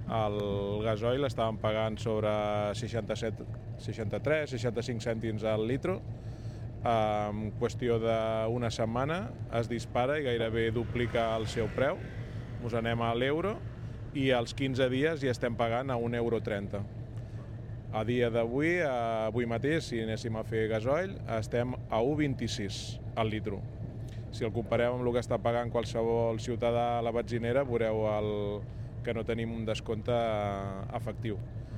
El gasoil estàvem pagant sobre 63-65 cèntims al litro. En qüestió d'una setmana es dispara i gairebé duplica el seu preu. Ens anem a l'euro i als 15 dies ja estem pagant a 1,30 €. A dia d'avui, avui mateix, si anéssim a fer gasoil, estem a 1,26 al litro. Si el comparem amb el que està pagant qualsevol ciutadà a la benzinera, veureu que no tenim un descompte efectiu.